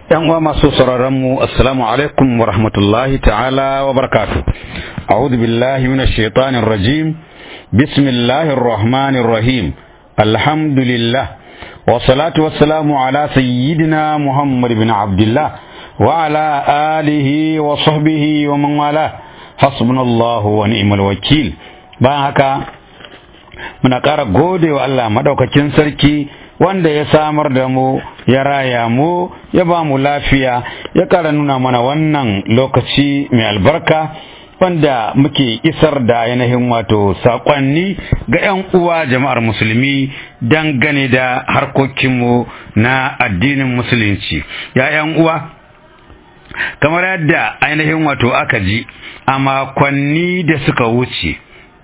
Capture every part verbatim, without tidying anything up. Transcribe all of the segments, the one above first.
‘Yan uwa masu sauraronmu, Assalamu alaikum wa rahmatullahi ta'ala wa barakatu. A'udhu billahi minash shaitanir rajim. Bismillahir rahmanir rahim. Alhamdulillah. Wa salatu wassalamu ala sayyidina Muhammad bin Abdullah wa ala alihi wa sahbihi wa man wala. Hasbunallahu wa ni'mal wakil. Bayan haka muna ƙara gode wa Allah madaukakin sarki wanda ya samar da mu, ya raya mu, ya ba mu lafiya, ya ƙara nuna mana wannan lokaci mai albarka wanda muke isar da yanayin wato saƙonni ga 'yan uwa jama'ar musulmi dangane da harkokinmu na addinin musulunci. Ya 'yan uwa, kamar yadda ainihin wato aka ji a makonni da suka wuce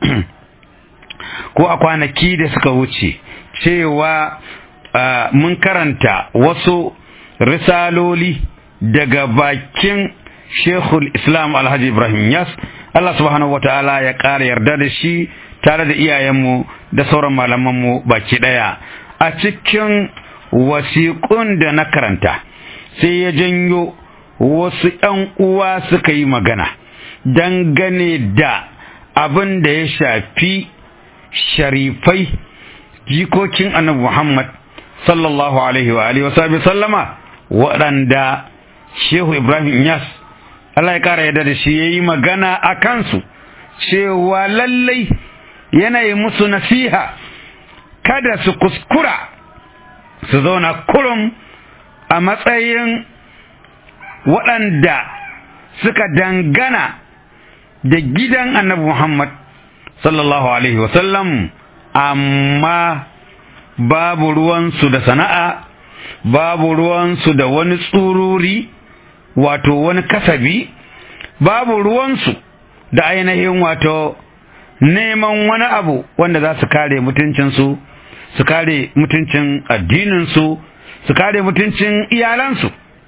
ko a kwanaki da suka wuce cewa Uh, mun karanta wasu risaloli daga bakin Sheikhul Islam Alhaji Ibrahim Yas, Allah subhanahu wata'ala ya ƙara yarda da shi tare da iyayenmu da sauran malamanmu baki ɗaya. A cikin wasiƙun da na karanta sai ya janyo wasu ‘yan uwa suka yi magana dangane da abin da ya shafi sharifai jikokin Annabi Muhammad sallallahu alaihi wa alihi wa sallama waɗanda Shehu Ibrahim Yas Allah ya ƙara yadda da shi ya yi magana a kansu cewa lallai yanayi musu nasiha kada su kuskura su zauna kurum a matsayin waɗanda suka dangana da gidan Annabi Muhammad sallallahu alaihi wa sallam amma babu ruwansu da sana'a, babu ruwansu da wani tsururi, wato wani kasabi, babu ruwansu da ainihin wato neman wani abu wanda za su kare mutuncinsu, su kare mutuncin addininsu, su kare mutuncin iyalansu,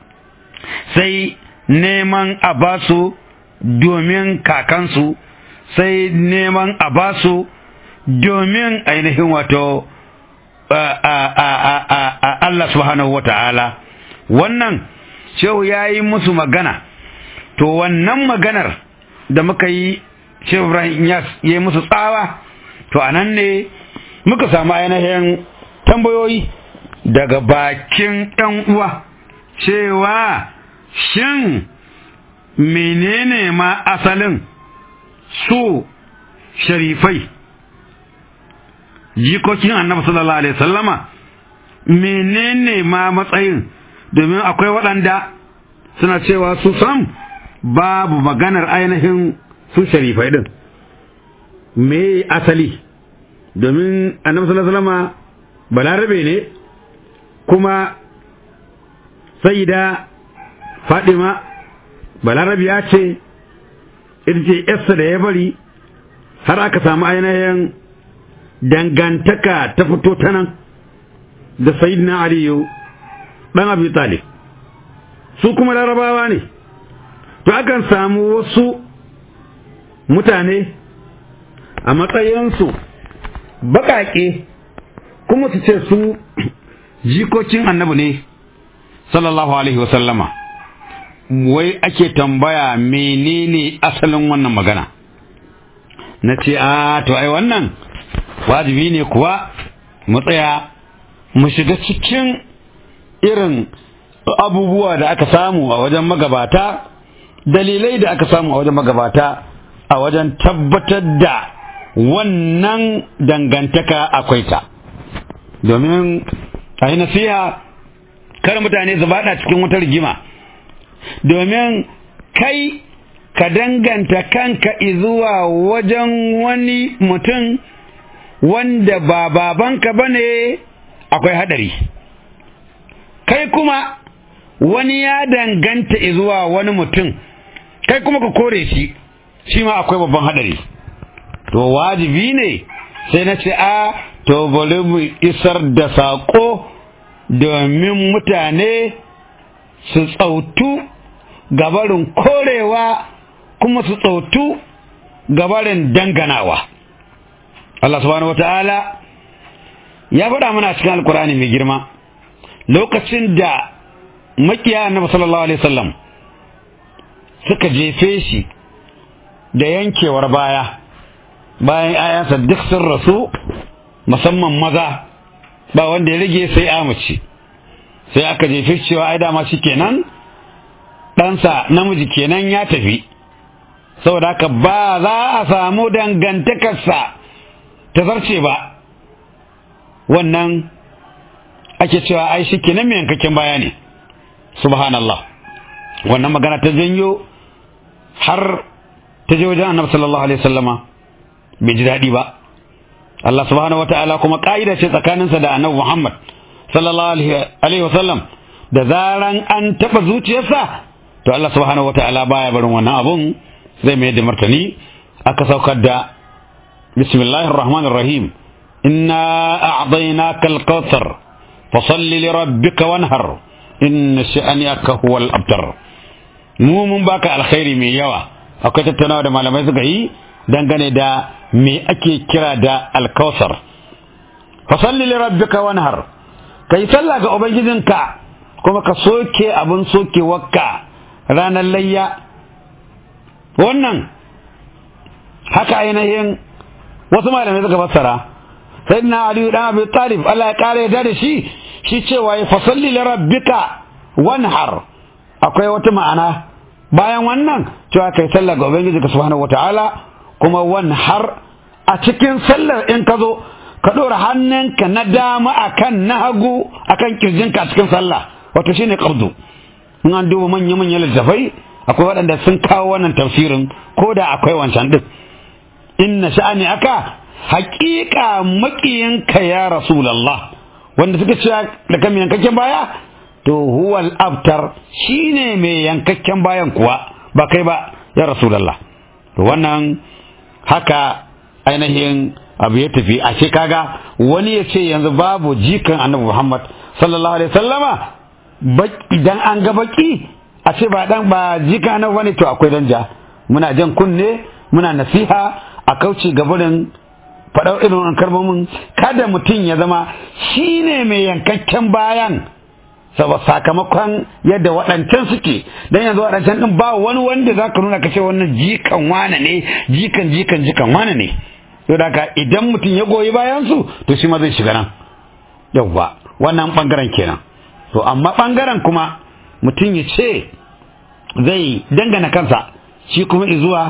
sai neman a basu domin kakansu, sai neman a basu domin ainihin wato Allah subhanahu wata'ala. Wannan shehu ya yi musu magana, to wannan maganar da muka yi Shehu Ibrahim Yas ya yi musu tsawa, to a nan ne muka samu ainihin tambayoyi daga bakin ‘yan uwa cewa shin menene ma asalin su sharifai jikokin Annabi sallallahu alaihi sallama, menene ma matsayin, domin akwai waɗanda suna cewa su sam babu maganar ainihin su sharifai din. Me asali, domin Annabi sallallahu alaihi sallama balarabe ne, kuma Sayyida Fadima balarabiya ce, ita ce yarsa da ya bari har aka samu ainihin dangantaka ta fito ta nan da Sayyidina Aliyu ɗan Abi Talib. Su kuma larabawa ne, to akan samu wasu mutane a matsayinsu baƙaƙe kuma su ce su jikokin Annabi ne sallallahu alaihi wasallama. Wai ake tambaya menene asalin wannan magana, na ce a to ai wannan wajibi ne kuwa mu tsaya mu shiga cikin irin abubuwa da aka samu a wajen magabata, dalilai da aka samu a wajen magabata a wajen tabbatar da wannan dangantaka akwai ta, domin a yi nasiha kar mutane su bada cikin wata rigima, domin kai ka danganta kanka izuwa wajen wani mutum wanda ba babanka bane akwai hadari, kai kuma wani ya danganta zuwa wani mutum kai kuma ka kore shi, shi ma akwai babban hadari. To wajibi ne sai na ce a to bari mu isar da saƙo domin mutane su tsautu gabarin korewa kuma su tsautu gabarin danganawa. Allah subhanahu wata'ala ya faɗa mana cikin alkurani mai girma lokacin da makiya annabi sallallahu alaihi wasallam suka jefe shi da yankewar baya bayan ayansa duk sun rasu musamman maza ba wanda ya rage sai amace sai aka jefe shi cewa ai dama shi kenan ɗansa namiji kenan ya tafi saboda haka ba za a samu dangantakarsa ta zarce ba wannan ake cewa ai shi kenan mai yankakken baya ne subhanallah wannan magana ta janyo har ta je wajen annabi sallallahu alaihi wasallama bai ji daɗi ba Allah subhanahu wataala kuma ka'ida ce tsakaninsa da annabi Muhammad sallallahu alaihi wasallam da zaran an taɓa zuciyarsa to Allah subhanahu wataala baya barin wannan abun zai mai da martani aka saukar da bismillahir rahmanir rahim inna a'daynaka al-kautsar fasalli li rabbika wanhar inna sha'anaka huwal abtar mu mun baka alkhairi mai yawa akwai tattaunawa da malamai suka yi dangane da me ake kira da al-kautsar fasalli li rabbika wanhar kai sallah ga ubangijinka kuma ka soke abin sokewarka ranar layya wannan haka ainihin wasu malamai suka fassara sayyidina Ali dan Abi Talib Allah ya kare da shi shi cewa ya fasalli li rabbika wanhar akwai wata ma'ana bayan wannan cewa kai sallah ga ubangijinka subhanahu wataala kuma wanhar a cikin sallar in ka zo ka dora hannunka na dama akan na hagu akan kirjinka a cikin sallah wato shine qabdu in an duba manya manyan littafai akwai waɗanda sun kawo wannan tafsirin ko da akwai wancan din inna sha'ani aka haƙiƙa maƙiyinka ya rasulullah wanda suka ce da kan yankakken baya to huwal abtar shine mai yankakken bayan kuwa ba kai ba ya rasulullah to wannan haka ainihin abu ya tafi a ce kaga wani ya ce yanzu babu jikan annabi Muhammad sallallahu alaihi wasallama idan an ga baki a ce ba dan ba jikan annabi bane to akwai danja muna jan kunne muna nasiha a kauce gabarin faɗar irin kalmomin kada mutum ya zama shine mai yankakken bayan sakamakon yadda waɗancan suke dan yanzu waɗancan din ba wani wanda zaka nuna kace wannan jikan wane ne jikan jikan jikan wane ne to daga idan mutum ya goyi bayan su to shi ma zai shiga nan yawwa wannan bangaren kenan to amma bangaren kuma mutum ya ce zai dangana kansa shi kuma izuwa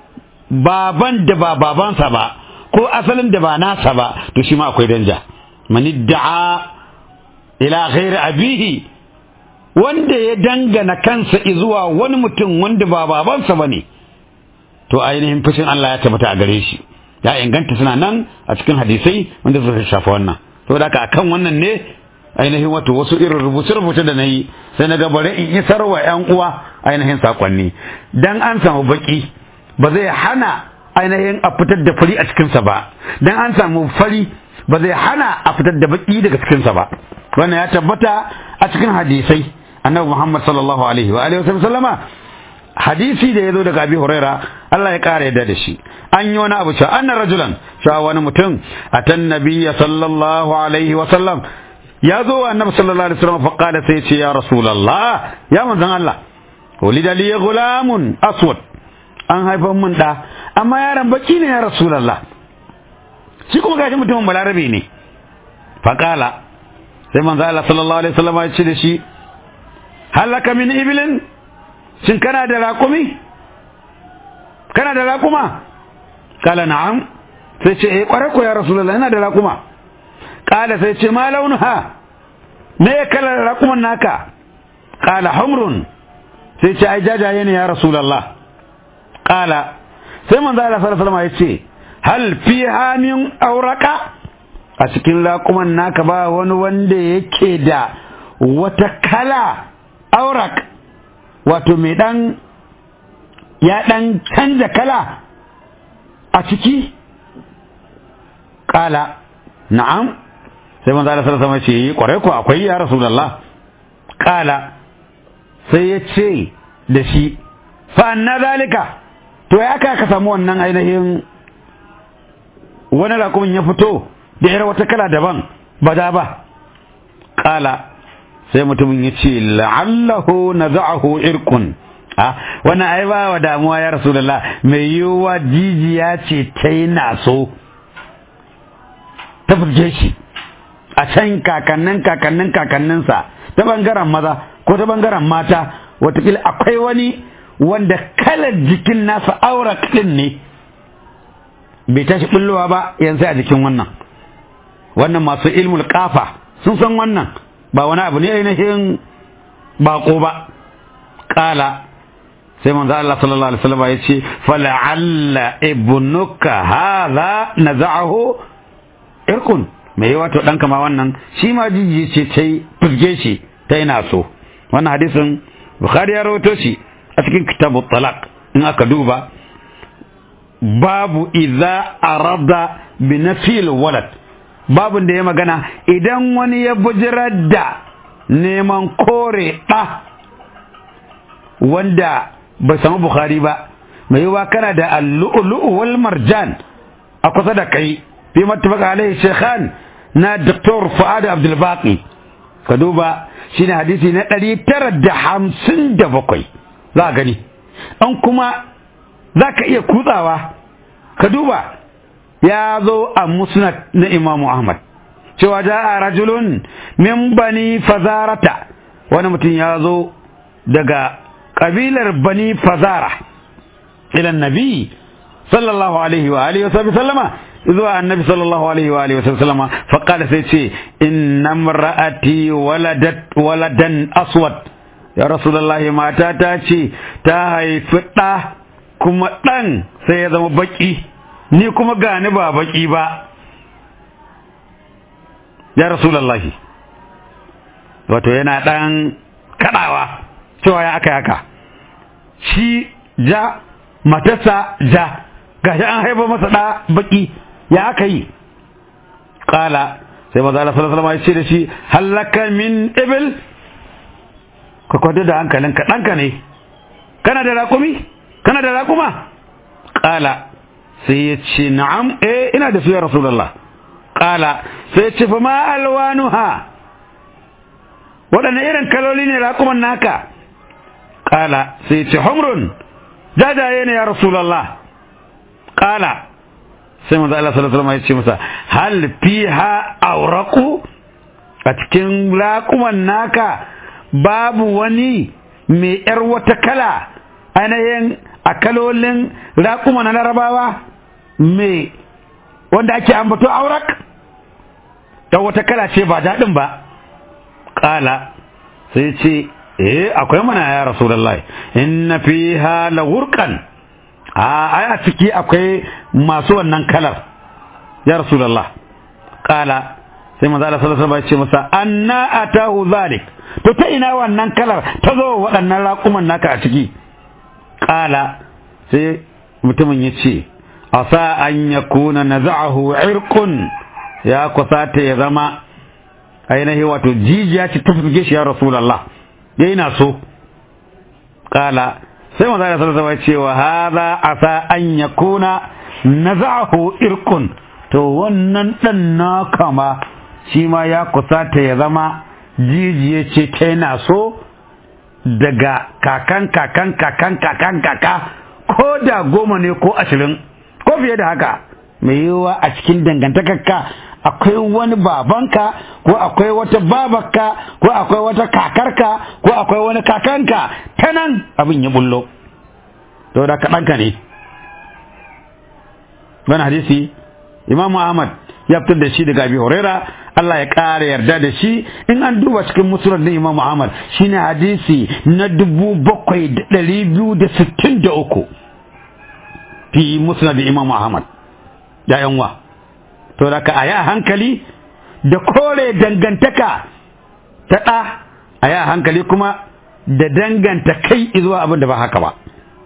baban da ba babansa ba ko asalin da ba nasa ba to shi ma akwai danja man idda'a ila ghairi abihi wanda ya dangana kansa izuwa wani mutum wanda ba babansa bane to ainihin fushin Allah ya tabbata a gare shi ya inganta suna nan a cikin hadisai wanda suka shafa wannan to da akan wannan ne ainihin wato wasu irin rubuce-rubuce da nayi sai na ga bare in isar wa ƴan uwa ainihin sakonni dan an samu baki ba zai hana ainihin a fitar da fari a cikinsa ba dan an samu fari ba zai hana a fitar da baki daga cikinsa ba wannan ya tabbata a cikin hadisai annabi Muhammad sallallahu alaihi wa alihi wasallama hadisi da yazo daga Abi Huraira Allah ya kare yadda da shi an yi wani abu cewa anna rajulan cewa wani mutum atan nabiyya sallallahu alaihi wa sallam ya zo wa annabi sallallahu alaihi wasallam fa qala sai ce ya rasulullah ya manzon Allah walida li gulamun aswad an haifan mun da amma yaron baki ne ya rasulullah shi kuma gashi mutumin balarabe ne fa qala sai manzon Allah sallallahu alaihi wasallam ya ce da shi halaka min ibilin shin kana da raƙumi kana da raƙuma kala na'am sai ce eh kware ko ya rasulullah ina da raƙuma kala sai ce ma launuha me kalar raƙuman naka kala humrun sai ce ai jajaye ne ya rasulullah kala sai manzo Allah sallallahu alaihi wasallam ya ce hal fiha min awraqa a cikin raƙuman naka ba wani wanda yake da wata kala aurak wato mai dan ya dan canza kala a ciki kala na'am sai manzo Allah sallallahu alaihi wasallam ya ce kwarai ko akwai ya rasulullah kala sai ya ce da shi fa anna zalika to ya aka ka samu wannan ainihin wani rakumin ya fito da yar wata kala daban ba da ba kala sai mutumin ya ce la'allahu naza'ahu irqun a wannan ai ba wa damuwa ya rasulullah mai yiwuwa jijiya ce ta yi naso ta furge shi a can kakannin kakannin kakanninsa ta bangaren maza ko ta bangaren mata watakila akwai wani wanda kalar jikin nasa aura din ne bai tashi bullowa ba yanzu a jikin wannan wannan masu ilmul kafa sun san wannan ba wani abu ne ainihin bako ba kala sai manzo Allah sallallahu alaihi wasallam ya ce fala'alla ibnuka hadha naza'ahu irkun me yawa to danka ma wannan shi ma jiji ce tai furge shi ta ina so wannan hadisin Bukhari ya rawaito shi a cikin kitabu talaq in aka duba babu idza arada bi nafil walad babun da ya magana idan wani ya bujirar da neman kore ɗa wanda bai samu Bukhari ba mai yiwa kana da al-lu'lu' wal marjan a kusa da kai fi mattafaqa alaihi shaykhan na Dr. Fuad Abdul Baqi ka duba shine hadisi na ɗari tara da hamsin da bakwai za gani an kuma za ka iya kutsawa ka duba ya zo a musnad na Imam Ahmad cewa ja'a rajulun min bani fazarata wani mutum ya zo daga kabilar bani fazara ila nabi sallallahu alaihi wa alihi wa sallama zuwa annabi sallallahu alaihi wa alihi wa sallama fa qala sai ce inna imra'ati waladat waladan aswad ya rasulullahi mata ta ce ta haifi ɗa kuma ɗan sai ya zama baki ni kuma gani ba baki ba ya rasulullahi wato yana ɗan kaɗawa cewa ya aka yaka shi ja matarsa ja gashi an haifa masa ɗa baki ya aka yi ƙala sai maza Allah sallallahu alaihi wasallam ya ce da shi halaka min ibil ka kwado da hankalinka ɗanka ne kana da raƙumi kana da raƙuma ƙala sai ya ce na'am eh ina da su ya rasulullah ƙala sai ya ce fa ma alwanuha waɗanne irin kaloli ne raƙuman naka ƙala sai ya ce humrun jajaye ne ya rasulullah ƙala sai manzo Allah sallallahu alaihi wasallam ya ce masa hal fiha awraqu a cikin raƙuman naka babu wani mai yar wata kala ainihin a kalolin raƙuma na larabawa mai wanda ake ambato aurak ta wata kala ce ba daɗin ba ƙala sai ce eh akwai mana ya rasulullahi inna fiha lawurqan a ai a ciki akwai masu wannan kalar ya rasulullah ƙala sai manzo Allah sallallahu alaihi wasallam ya ce masa anna atahu zalik to ta ina wannan kalar ta zo waɗannan raƙuman naka a ciki ƙala sai mutumin ya ce asa an yakuna naza'ahu irqun ya kusata ya zama ainihi wato jijiya ce ta fuge shi ya rasulullah ya ina so ƙala sai manzo Allah sallallahu alaihi wasallam ya ce wa hadha asa an yakuna naza'ahu irqun to wannan dan naka ma shi ma ya kusata ya zama jijiye ce ta yana so daga kakan kakan kakan kakan kaka ko da goma ne ko ashirin ko fiye da haka mai yiwuwa a cikin dangantakarka akwai wani babanka ko akwai wata babarka ko akwai wata kakarka ko akwai wani kakanka ta nan abin ya bullo to da kaɗanka ne wani hadisi Imam Ahmad ya fitar da shi daga Abi Huraira Allah ya ƙara yarda da shi in an duba cikin musnad na Imam Ahmad shine hadisi na dubu bakwai da ɗari biyu da sittin da uku fi musnad Imam Ahmad ya yanwa to da ka aya hankali da kore dangantaka ta ɗa aya hankali kuma da danganta kai zuwa abin da ba haka ba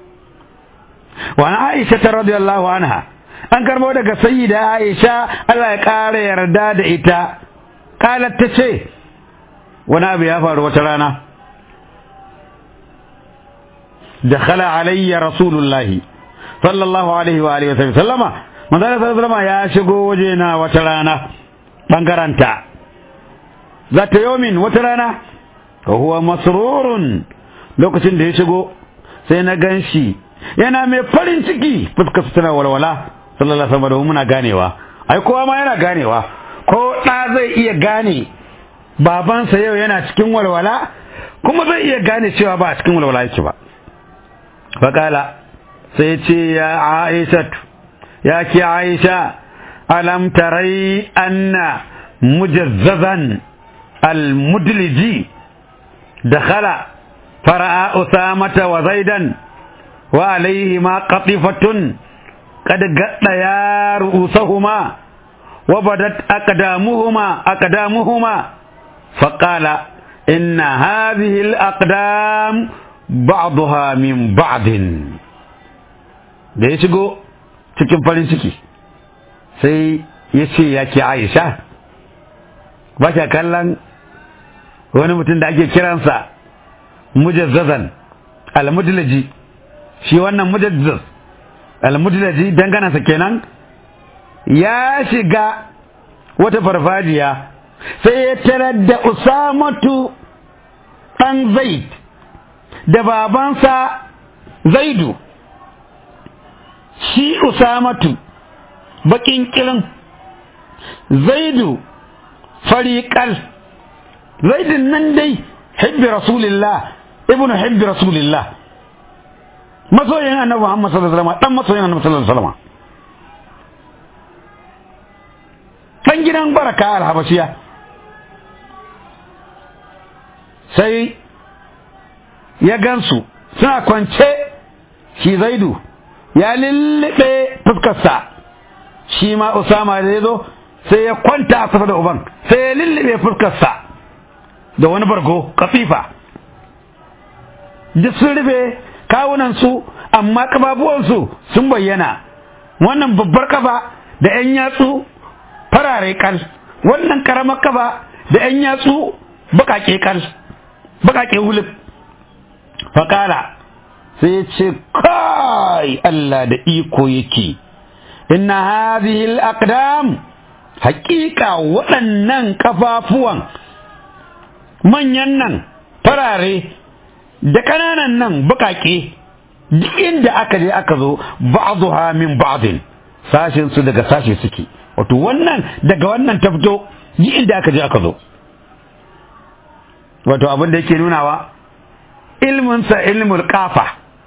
wa Aisha radiyallahu anha an karbo daga sayyida Aisha Allah ya ƙara yarda da ita kalat ta ce wani abu ya faru wata rana dakhala alayya rasulullahi sallallahu alaihi wa alihi wa sallama manzo sallallahu ya shigo waje na wata rana bangaranta zata yomin wata rana huwa masrurun lokacin da ya shigo sai na ganshi yana mai farin ciki fuskar tana walwala sallallahu alaihi wasallam muna ganewa ai kowa ma yana ganewa ko da zai iya gane babansa yau yana cikin walwala kuma zai iya gane cewa ba a cikin walwala yake ba faqala sai ce ya Aisha ya ki Aisha alam tarai anna mujazzazan al-mudliji dakhala fara'a usamata wa zaidan wa alayhima qatifatun qad gadda ya ru'usahuma wa badat aqdamuhuma aqdamuhuma faqala inna hadhihi al-aqdam ba'daha min ba'din da ya shigo cikin farin ciki sai ya ce ya ke Aisha ba ka kallon wani mutum da ake kiransa mujazzazan al-mudlaji shi wannan mujazzaz al-mudlaji danganansa kenan ya shiga wata farfajiya sai ya tarar da Usamatu ɗan Zaid da babansa Zaidu shi Usamatu bakin kilin Zaidu fariqal Zaidin nan dai hibbi rasulillah ibnu hibbi rasulillah masoyin annabi Muhammad sallallahu alaihi wasallam dan masoyin annabi sallallahu alaihi wasallam dan gidan baraka al-habashiya sai ya gansu suna kwance shi Zaidu ya lullube fuskarsa shi ma Usama da ya zo sai ya kwanta a kusa da uban sai ya lullube fuskarsa da wani bargo kafifa duk sun rufe kawunansu amma kababuwansu sun bayyana wannan babbar kaba da 'yan yatsu farare kal wannan karamar kaba da 'yan yatsu bakake kal bakake hulub fakala sai ya ce kai Allah da iko yake inna hadhihi al-aqdam haqiqa waɗannan kafafuwan manyan nan farare da kananan nan bakake duk inda aka je aka zo ba'dha min ba'din sashin su daga sashi suke wato wannan daga wannan ta fito duk inda aka je aka zo wato abin da yake nunawa ilmin sa ilmul qafa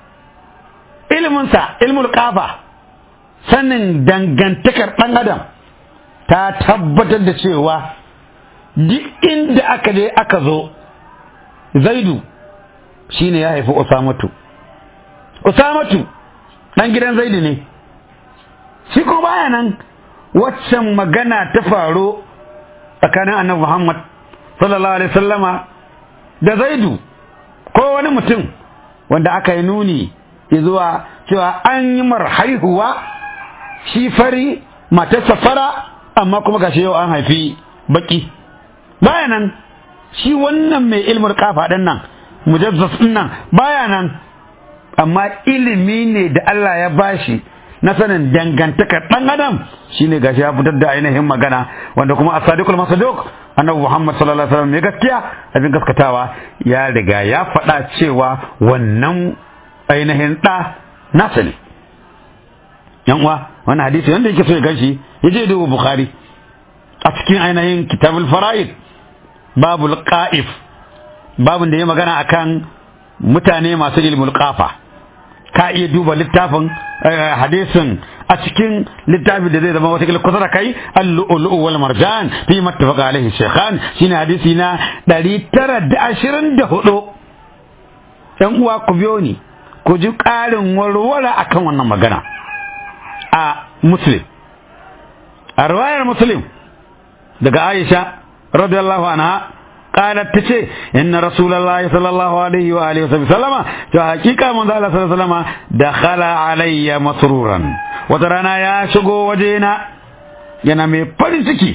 ilmin sa ilmul qafa sanin dangantakar dan adam ta tabbatar da cewa duk inda aka je aka zo Zaidu shine ya haifi Usamatu Usamatu dan gidan Zaidu ne shi ko baya nan waccan magana ta faru tsakanin Annabi Muhammad sallallahu alaihi wasallama da Zaidu ko wani mutum wanda aka yi nuni zuwa cewa an yi mar haihuwa shi fari matarsa fara amma kuma gashi yau an haifi baki baya nan shi wannan mai ilmul kafa din nan mujazzas din nan baya nan amma ilimi ne da Allah ya bashi na sanin dangantakar dan adam shine gashi ya fitar da ainihin magana wanda kuma as-sadiqul masduq annabi Muhammad sallallahu alaihi wasallam ne gaskiya abin gaskatawa ya riga ya faɗa cewa wannan ainihin da nasa ne yan uwa wannan hadisi wanda yake so ya ganshi yaje duba Bukhari a cikin ainihin kitabul fara'id babul qa'if babun da ya magana akan mutane masu ilmul qafa ka iya duba littafin hadisin a cikin littafi da zai zama wata kusa da kai al-lu'lu' wal marjan fi mattafaqa alaihi shaykhan shine hadisi na ɗari tara da ashirin da hudu dan uwa ku biyo ni ku ji ƙarin warwara akan wannan magana a muslim a riwayar muslim daga Aisha radiyallahu anha قالت تشي إن رسول الله صلى الله عليه وآله وسلم فحقيقة من ذلك صلى الله عليه وسلم دخل علي مسرورا وترانا يا شغو وجينا ينامي فرسكي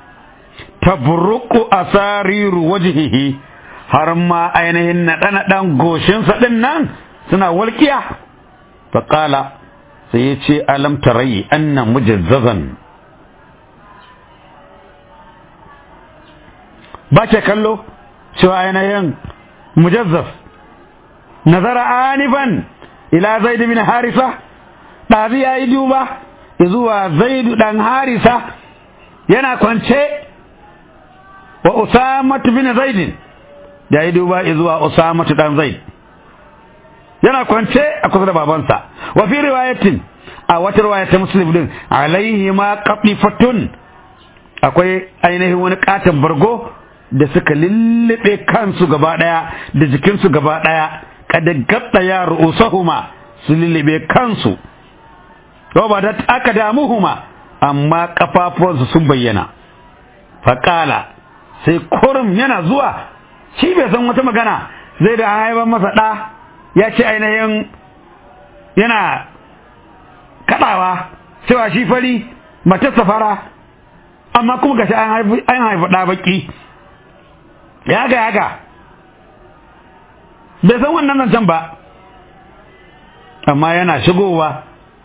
تبرق أسارير وجهه هرما أينهن ندان غوشن سدنان سنا والكيا فقال سيتشي ألم تري أن مجززا ba ke kallo cewa ainihin mujazzaf nazara anifan ila zaid bin harisa ɗazi ya yi duba zuwa zaidu ɗan harisa yana kwance wa usamatu bin zaidin ya yi duba zuwa usamatu ɗan zaid yana kwance a kusa da babansa wa fi riwayatin a wata riwaya ta muslim din alaihi ma qatifatun akwai ainihin wani katon bargo da suka lullube kansu gaba daya da jikinsu gaba daya kada gatta ya ru'usahuma su lullube kansu to ba da aka damuhuma amma kafafuwansu sun bayyana faqala sai kurum yana zuwa shi bai san wata magana zai da haifar masa da ya ce ainihin yana kadawa cewa shi fari mace safara amma kuma gashi an haifi an haifi da baki ya ga ya ga bai san wannan nan can ba amma yana shigowa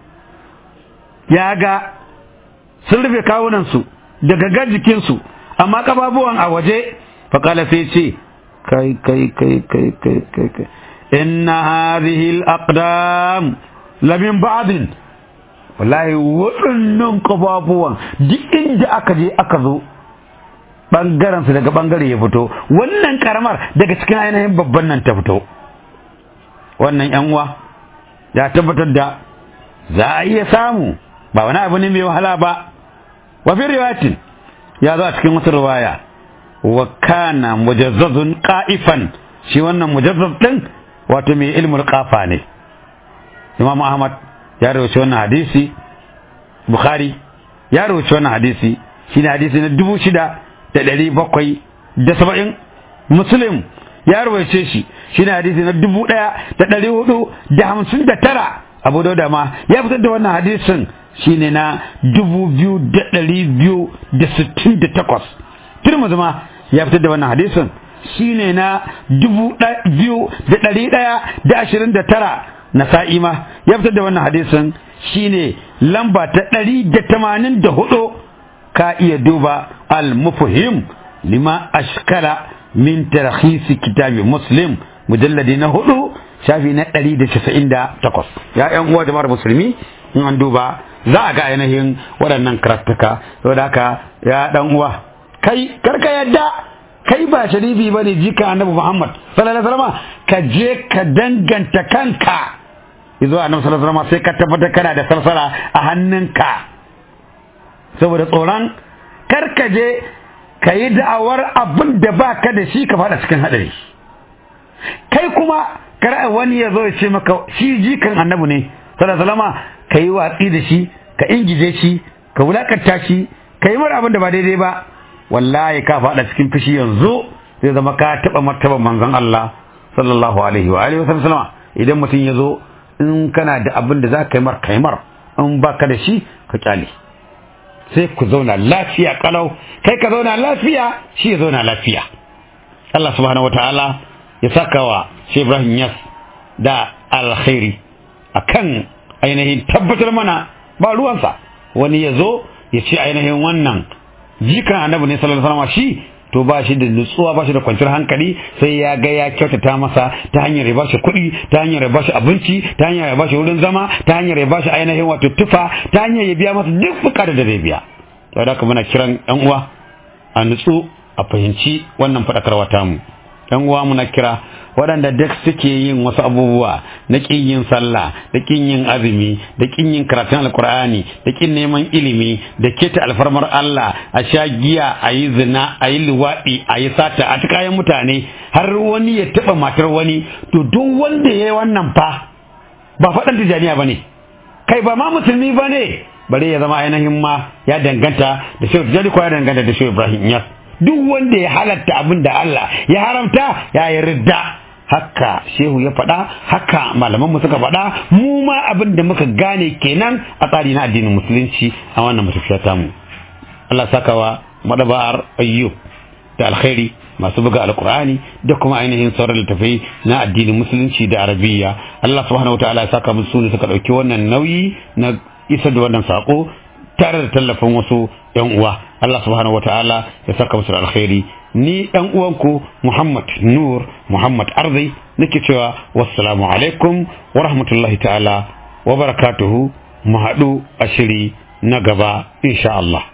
ya ga sun rufe kawunansu da gagar jikinsu amma kababuwan a waje faƙala sai ce kai kai kai kai kai kai kai inna hadhihi al-aqdam lamin ba'din wallahi waɗannan kababuwan duk inda aka je aka zo bangaren su daga bangare ya fito wannan karamar daga cikin ainihin babban nan ta fito wannan yan uwa ya tabbatar da za a iya samu ba wani abu ne mai wahala ba wa fi riwayatin ya zo a cikin wata riwaya wa kana mujazzazun qa'ifan shi wannan mujazzaz din wato mai ilmul qafa ne Imam Ahmad ya rawaito wannan hadisi Bukhari ya rawaito wannan hadisi shine hadisi na dubu shida da ɗari bakwai da saba'in Muslim ya rawaice shi shine hadisi na dubu ɗaya da ɗari hudu da hamsin da tara Abu Dawud ma ya fitar da wannan hadisin shine na dubu biyu da ɗari biyu da sittin da takwas Tirmidhi ma ya fitar da wannan hadisin shine na dubu biyu da ɗari ɗaya da ashirin da tara Nasa'i ma ya fitar da wannan hadisin shine lamba ta ɗari da tamanin da hudu ka iya duba al-mufhim lima ashkala min tarhisi kitabi Muslim mujalladi na hudu shafi na ɗari da casa'in da takwas ya ƴan uwa jama'ar musulmi in an duba za a ga ainihin waɗannan karatuka saboda haka ya ɗan uwa kai karka yadda kai ba sharifi bane jika annabi Muhammad sallallahu alaihi wasallam ka je ka danganta kanka izo annabi sallallahu alaihi wasallam sai ka tabbatar kana da sarsara a hannunka saboda tsoron karka je ka yi da'awar abin da baka da shi ka fada cikin hadari kai kuma kar wani ya zo ya ce maka shi jikan annabi ne sallallahu alaihi wasallam ka yi watsi da shi ka ingije shi ka wulakanta shi ka yi mara abin da ba daidai ba wallahi ka fada cikin fushi yanzu zai zama ka taba martaban manzon Allah sallallahu alaihi wa alihi wasallam idan mutum ya zo in kana da abin da za ka yi mar kai mar in baka da shi ka kyale sai ku zauna lafiya kalau kai ka zauna lafiya shi ya zauna lafiya Allah subhanahu wataala ya saka wa Sheikh Ibrahim Yas da alkhairi akan ainihin tabbatar mana ba ruwansa wani ya zo ya ce ainihin wannan jikan annabi ne sallallahu alaihi wasallam shi to ba shi da nutsuwa ba shi da kwanciyar hankali sai ya ga ya kyautata masa ta hanyar ya bashi kuɗi ta hanyar ya bashi abinci ta hanyar ya bashi wurin zama ta hanyar ya bashi ainihin wato tufa ta hanyar ya biya masa duk bukatar da zai biya to da kuma muna kiran ɗan uwa a nutsu a fahimci wannan faɗakarwa tamu ɗan uwa muna kira waɗanda duk suke yin wasu abubuwa na ƙin yin sallah da ƙin yin azumi da ƙin yin karatun alkur'ani da ƙin neman ilimi da keta alfarmar Allah a sha giya a yi zina a yi luwaɗi a yi sata a kayan mutane har wani ya taɓa matar wani to duk wanda ya yi wannan fa ba faɗan tijaniya ba ne kai ba ma musulmi ba ne bare ya zama ainihin ma ya danganta da shehu tijani ko ya danganta da shehu Ibrahim Yas duk wanda ya halatta abin da Allah ya haramta ya yi ridda haka shehu ya faɗa haka malamanmu suka faɗa mu ma abin da muka gane kenan a tsari na addinin musulunci a wannan matafiya tamu Allah sakawa madaba'ar ayyub da alkhairi masu buga alkur'ani da kuma ainihin sauran littafai na addinin musulunci da arabiya Allah subhanahu wataala ya saka musu ne suka ɗauki wannan nauyi na isa da wannan sako tare da tallafin wasu yan uwa Allah subhanahu wataala ya saka musu alkhairi ni ɗan uwanku Muhammad Nur Muhammad Arzai nake cewa wassalamu alaikum wa rahmatullahi ta'ala wa barakatuhu, mu haɗu a shiri na gaba insha Allah.